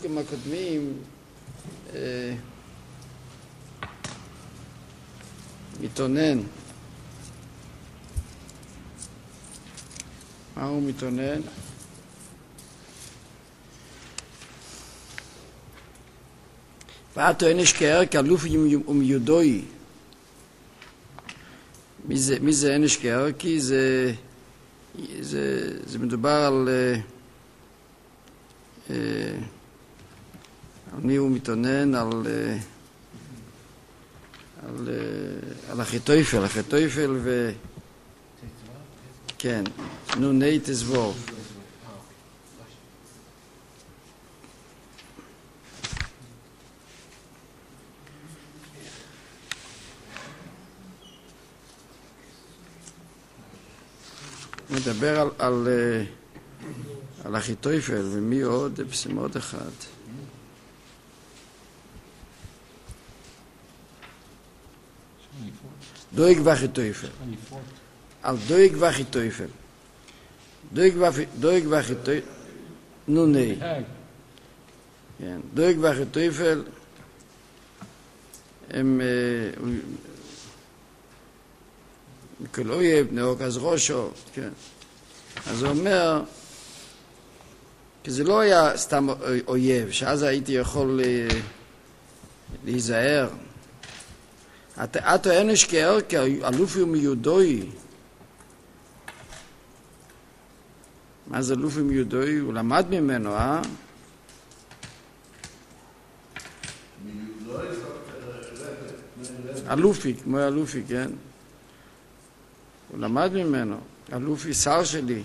בפסוקים הקודמים מתאונן. מה הוא מתאונן? ואתו אנש כאר כאלופי ומיודוי. מי זה אנש כאר? כי זה מדובר על מי הוא מתאונן? על אחיתופל. אחיתופל ו... כן, נוני תזבוב. מדבר על אחיתופל, ומי עוד? עוד אחד. דויג ואחיתופל. על דויג ואחיתופל. דויג ואחיתופל. נוני. כן, דויג ואחיתופל הם כל אויב, נאוק אז ראשו, כן. אז הוא אומר, כי זה לא היה סתם אויב, שאז הייתי יכול להיזהר. אתו אנש כאר כאלופי ומיודוי. מה זה אלופי ומיודוי? הוא למד ממנו, אלופי, כמו אלופי, כן. הוא למד ממנו, אלופי שר שלי.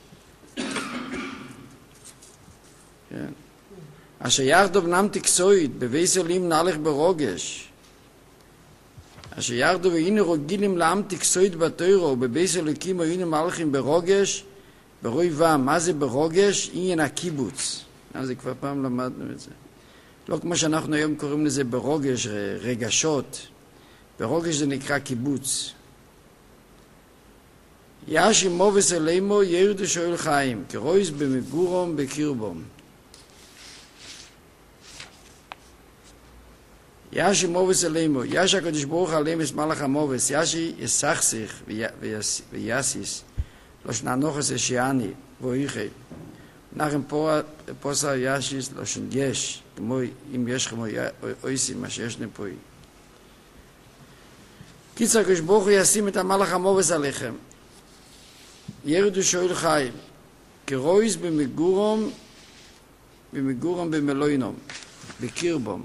כן. אשר יחדו בנם תקסוית, בבייס אלוהים נהלך ברוגש. אשר יחדו והנה רוגילים לעם תקסוית בתוירו, ובבייס אלוהים היינו מלכים ברוגש, ברוי ועם. מה זה ברוגש? עניין הקיבוץ. זה כבר פעם למדנו את זה. לא כמו שאנחנו היום קוראים לזה ברוגש, רגשות. ברוגש זה נקרא קיבוץ. ישי מובס אלימו ירדו שואל חיים, כרויס במגורום בקרבום. ישי מובס אלימו, ישי הקדוש ברוך עליהם את מלאך המובס, ישי יסכסך ויאסיס, לא שננוחס ישיאני, ואיכי. נחם פוסר ישיס לא שנגש, כמו אם יש כמו אויסים, מה שיש נפוי. קיצר הקדוש ברוך הוא ישים את המלאך המובס עליכם. ירדו שואל חיים, כרויס במגורום במלוינום, בקרבום.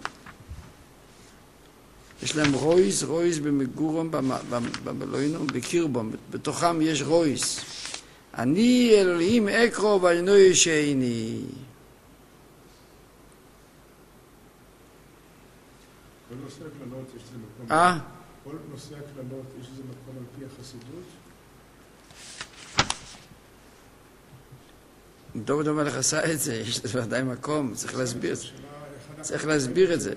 יש להם רויס במגורום במלוינום, בקרבום. בתוכם יש רויס. אני אלוהים אקרו ואינו ישעני. כל נושא הקללות יש לזה מקום. כל נושא הקללות יש לזה מקום על פי החסידות? דוד המלך עשה את זה, יש לזה ודאי מקום, צריך להסביר את זה. צריך להסביר את זה.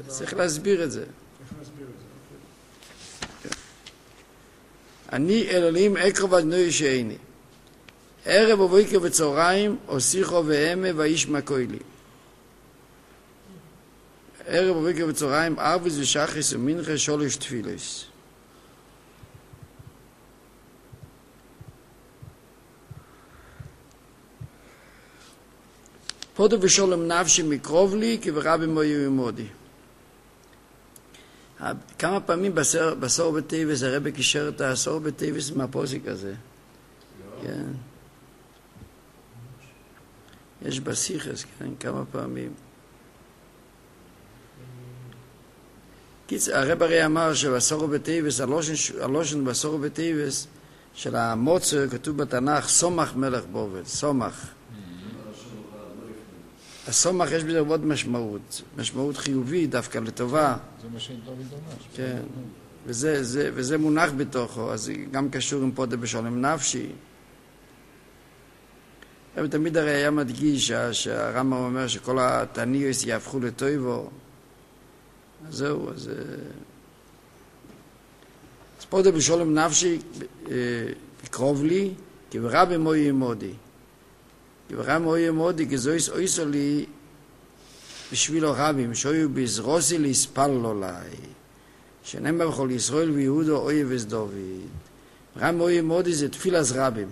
אני אלוהים אקרו ואינו ישעני. ערב ובוקר וצהריים אוסיכו ואמה וישמע קולי. ערב ובוקר וצהריים ערבס ושחריס ומנחה שלוש תפילס. פודו ושולם נפשי מקרוב לי כי ברבי מויו ימודי. כמה פעמים בסור בטייבס הרבי קישר את הסור בטייבס מהפוסק הזה. כן. יש בסיכס, כן, כמה פעמים. הרב הרי אמר שבסור בטייבס, הלושן בסור בטייבס של המוצר, כתוב בתנ"ך, סומך מלך בובל, סומך. הסומך יש בזה עוד משמעות חיובית, דווקא לטובה. זה מה שדוד אומר. כן, וזה מונח בתוכו, אז גם קשור עם פודה בשולם נפשי. אבל תמיד הרי היה מדגיש שהרמב"ם אומר שכל התעניות יהפכו לטויבו. אז זהו, אז פודה בשולם נפשי קרוב לי, כי ברבי מוי ימודי. כי ברבי מוי ימודי, כי זו אויסו לי בשבילו רבים, שהיו בזרוסי להספל לו לי, שנאמר בכל ישראל ויהודו אוי וסדוד. רם אוי מודי זה תפילס רבים.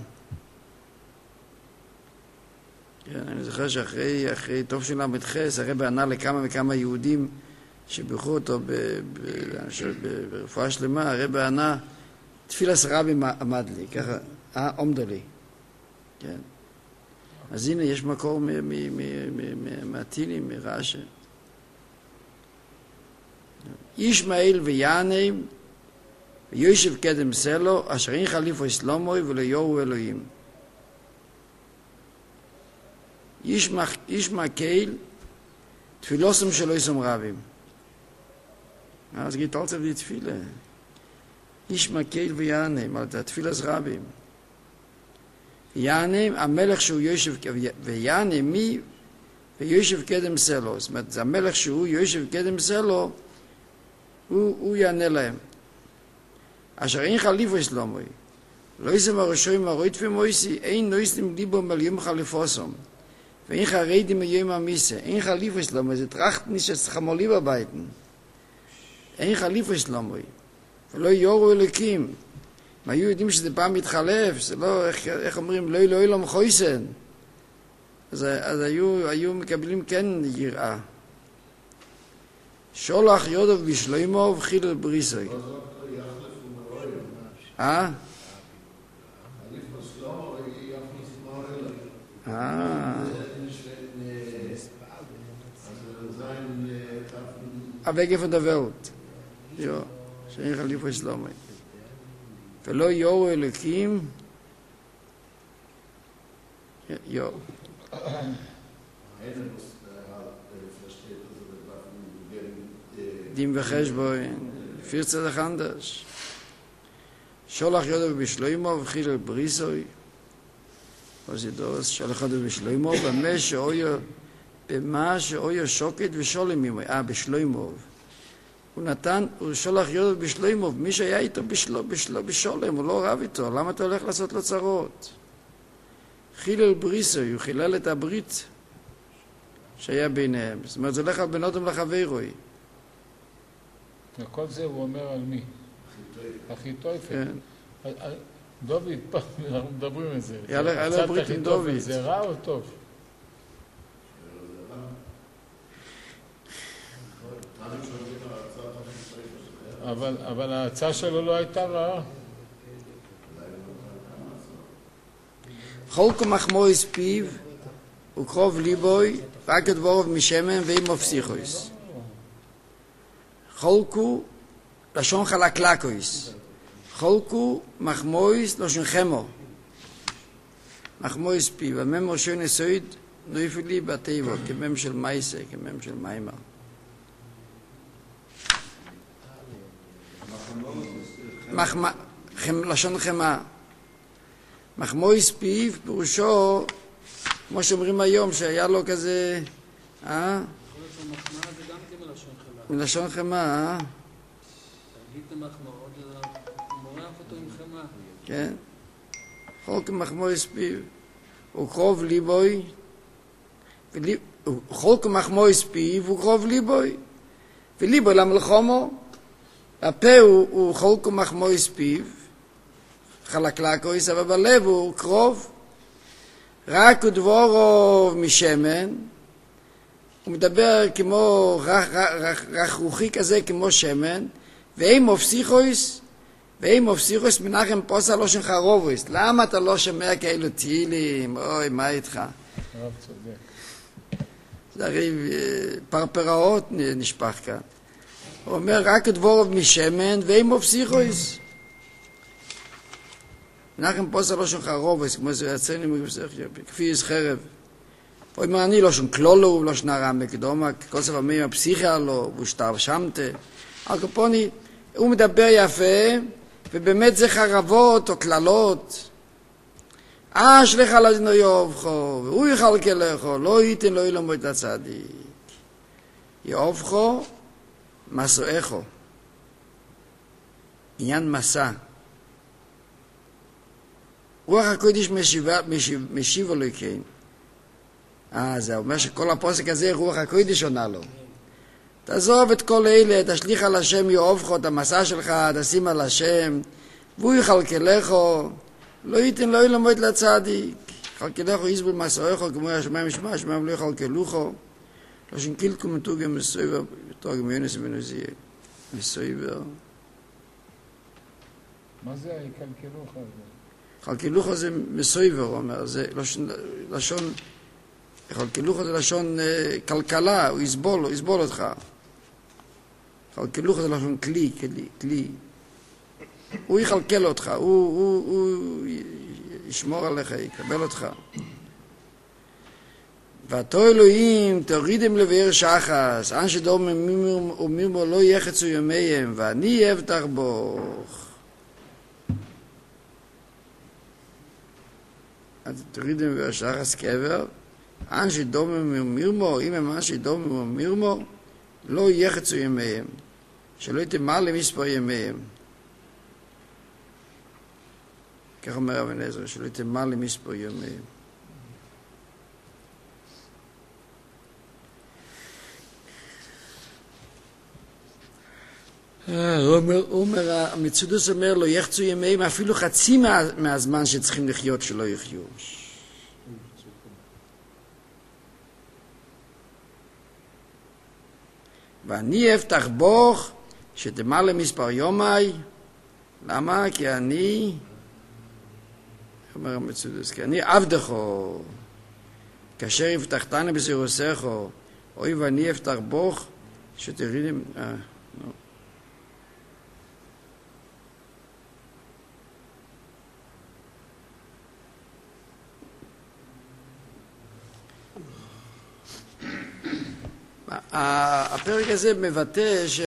אני זוכר שאחרי טוב של למדחס, הרב ענה לכמה וכמה יהודים שבירכו אותו ברפואה שלמה, הרב ענה, תפילס רבים עמד לי, ככה, עומדו לי. כן. אז הנה, יש מקור מהטילים, מרש"י. ישמעאל ויענם, ויושב קדם סלו, אשר אין חליפו אסלומוי ולא יורו אלוהים. ישמעאל, תפילוסם שלו יסום רבים. אז geht alles auf die Tfile. ישמעאל ויענם, על התפילס רבים. יענם, המלך שהוא יושב, ויענם מי? ויושב קדם סלו. זאת אומרת, המלך שהוא יושב קדם סלו, הוא יענה להם. אשר אין חליפו אסלומוי. לא יסם הראשויים הרוית ומויסי, אין נויסים ליבו מליום חליפוסום. ואין חרדים מיום המיסה. אין חליפו אסלומוי, זה טרחת נישס חמולי בביתן. אין חליפו אסלומוי. ולא יורו אלוקים. אם היו יודעים שזה פעם מתחלף, זה לא, איך אומרים, לא אלוהים חויסן. אז היו מקבלים כן יראה. שולח יודו בשלוימו וחיל בריסוי. Wege von der Welt. Ja, שאין חליפו אסלומי. ולא יורו אלוקים, ja. דין וחשבון, פיר צדק אנדש. שולח יודו בשלוימו וחיל בריסוי. שולח יודו בשלוימו, במה שאויו שוקת ושולם עמו. בשלוימו. הוא שולח יודו בשלוימו, מי שהיה איתו בשולם, הוא לא רב איתו. למה אתה הולך לעשות לו צרות? חילל בריסוי, הוא חילל את הברית שהיה ביניהם. זאת אומרת, זה הולך על בנותם לחברוי. וכל זה הוא אומר על מי? אחיתופל. כן. דוד, אנחנו מדברים על זה. היה לו ברית עם דוד. זה רע או טוב? אבל ההצעה שלו לא הייתה רעה. חולקו מחמויס פיו וקרוב ליבוי רק דבורוב משמן ואימו פסיכויס. חולקו לשון חלקלקויס. חולקו מחמויס לשון חמו. מחמויס פיו. המם ראשון יסויד נויפלי בטבע כמם של מייסה, כמם של מיימר. לשון חמה. מחמויס פיו פירושו, כמו שאומרים היום, שהיה לו כזה, מחמאה זה גם כן מלשון חמה. מלשון חמה, תגיד את המחמאות, מורח אותו עם חמה. כן. חוק מחמויס פיו. וקרוב ליבוי, חוק מחמויס פיו וקרוב ליבוי. וליבוי למלחומו. הפה הוא חוק מחמויס פיו. חלקלקויס, אבל בלב הוא קרוב. רק ודבורוב משמן. הוא מדבר כמו רך רוחי כזה, כמו שמן. ואם מופסיכויס, מנחם פוסה לא שנך רובויס. למה אתה לא שומע כאלו תהילים? אוי, מה איתך? הרב צודק. זה הרי פרפראות נשפך כאן. הוא אומר, רק דבורוב משמן, ואם מופסיכויס. מנחם פוסה לא שנך רובויס, כמו זה יצרני כפי יש חרב. הוא אומר, אני לא שון כלולו, לא שנרע מקדומה, כל ספר מי הפסיכיה לו, והוא שטר שמתה. הקופוני, הוא מדבר יפה, ובאמת זה חרבות או כללות. אשליך לאדוני יאהבכו, והוא יכלכלכו, לא ייתן לו ילמו את הצדיק. יאהבכו, מסועכו. עניין מסע. רוח הקודש משיב אלוהיכם. זה אומר שכל הפוסק הזה רוח הקודש עונה לו. תעזוב את כל אלה, תשליך על השם יאהבך, את המסע שלך תשים על השם, והוא יכלכלך, לא ייתן לא ילמוד לצדיק. יכלכלך יסבול מסעך, כמו השמיים ישמע, השמיים לא יכלכלוך. לא שנקילקו מתוגם מסויבר, תורגם יונס בן עוזיאל. מסויבר. מה זה היקלקלוך הזה? יכלכלוך זה מסויבר, אומר, זה לשון, יכלכלוך זה לשון כלכלה, הוא יסבול אותך. יכלכלוך זה לשון כלי. הוא יכלכל אותך, הוא ישמור עליך, יקבל אותך. ואתו אלוהים תורידם לבאר שחס, אנשי דום ומירמו לא יחצו ימיהם, ואני אבטח בוך. אז תורידם לבאר שחס קבר, אנשי דום ומירמו, אם הם אנשי דום ומירמו, לא יחצו ימיהם, שלא יתמלא למספר ימיהם. כך אומר אבן עזרא, שלא יתמלא למספר ימיהם. המצודוס אומר לו, יחצו ימיהם אפילו חצי מהזמן שצריכים לחיות שלא יחיו. ואני אבטח בוך שתמלא מספר יומי. למה? כי אני, אומר המצודוס, כי אני עבדךו, כאשר הבטחתני בסירוסךו, אוי ואני אבטח בוך שתרידם... הפרק הזה מבטא